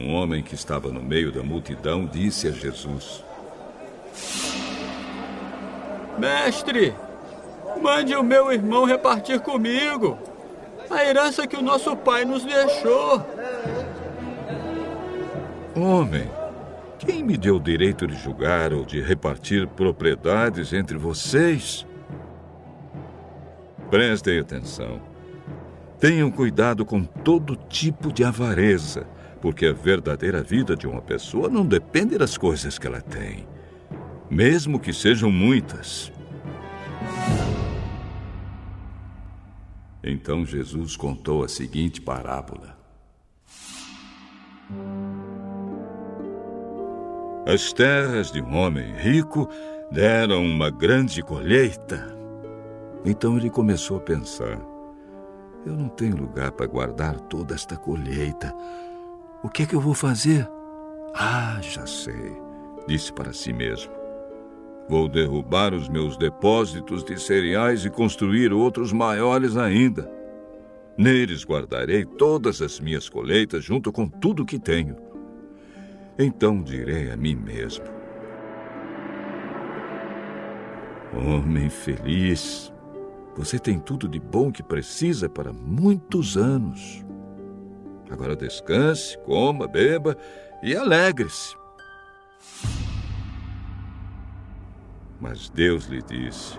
um homem que estava no meio da multidão disse a Jesus: Mestre, mande o meu irmão repartir comigo a herança que o nosso pai nos deixou. Homem, quem me deu o direito de julgar ou de repartir propriedades entre vocês? Prestem atenção. Tenham cuidado com todo tipo de avareza, porque a verdadeira vida de uma pessoa não depende das coisas que ela tem, mesmo que sejam muitas. Então Jesus contou a seguinte parábola. As terras de um homem rico deram uma grande colheita. Então ele começou a pensar: eu não tenho lugar para guardar toda esta colheita. O que é que eu vou fazer? Ah, já sei, disse para si mesmo. Vou derrubar os meus depósitos de cereais e construir outros maiores ainda. Neles guardarei todas as minhas colheitas junto com tudo que tenho. Então direi a mim mesmo: homem feliz, você tem tudo de bom que precisa para muitos anos. Agora descanse, coma, beba e alegre-se. Mas Deus lhe disse: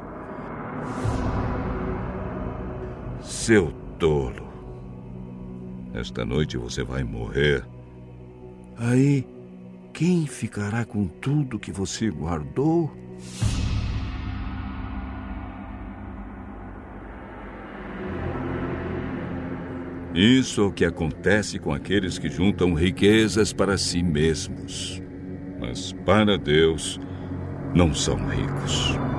seu tolo, esta noite você vai morrer. Aí, quem ficará com tudo que você guardou? Isso é o que acontece com aqueles que juntam riquezas para si mesmos, mas para Deus não são ricos.